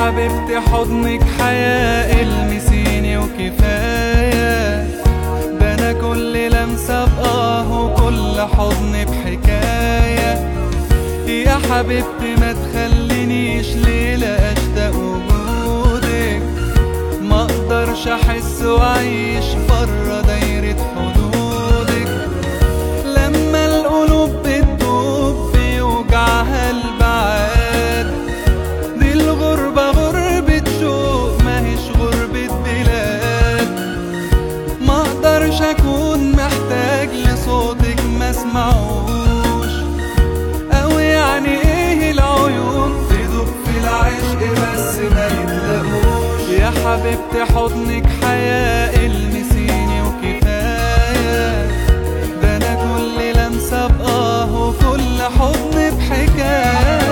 حبيبتي حضنك حياة، المسيني وكفاية، ده انا كل لمسة بآه وكل حضن بحكاية. يا حبيبتي ما تخلينيش ليلة اشتاق وجودك، ما اقدرش احس واعيش برا دايرة حدودك. لما القلوب بتدوب بيوجعها البعاد، دي الغربة غربة شوق ماهيش غربة بلاد. ما اقدرش اكون محتاج لصوتك ما اسمعوش، او يعني ايه العيون تدوب في العشق بس ما يتلاقوش. يا حبيبتي حضنك حياة، المسيني وكفاية، ده انا كل لمسة بآه وكل حضن بحكاية.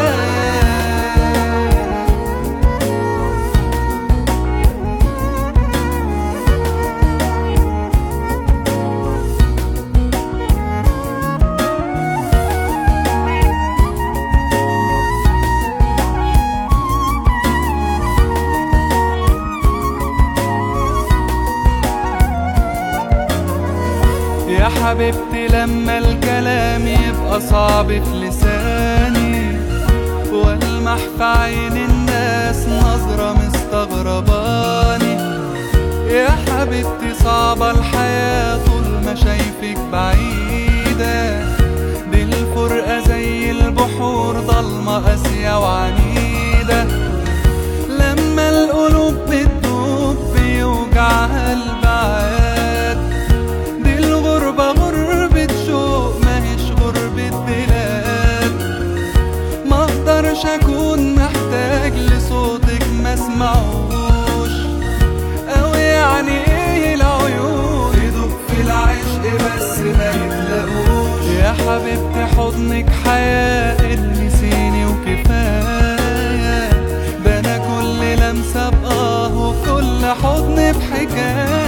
يا حبيبتي لما الكلام يبقى صعب في لساني، والمح في عين الناس نظرة مستغرباني. يا حبيبتي صعبة الحياة طول ما شايفك بعيدة، دي الفرقة زي البحور ضلمة قاسية وعنيدة. لما القلوب بتدوب بيوجعها البعاد، دي الغربة غربة شوق ماهيش غربة بلاد. ما اقدرش اكون محتاج لصوتك ما اسمعوش، او يعني ايه العيون تدوب في العشق بس ما يتلاقوش. يا حبيبتي حضنك حياة، المسيني وكفاية، ده انا كل لمسة بآه وكل حضن بحكاية.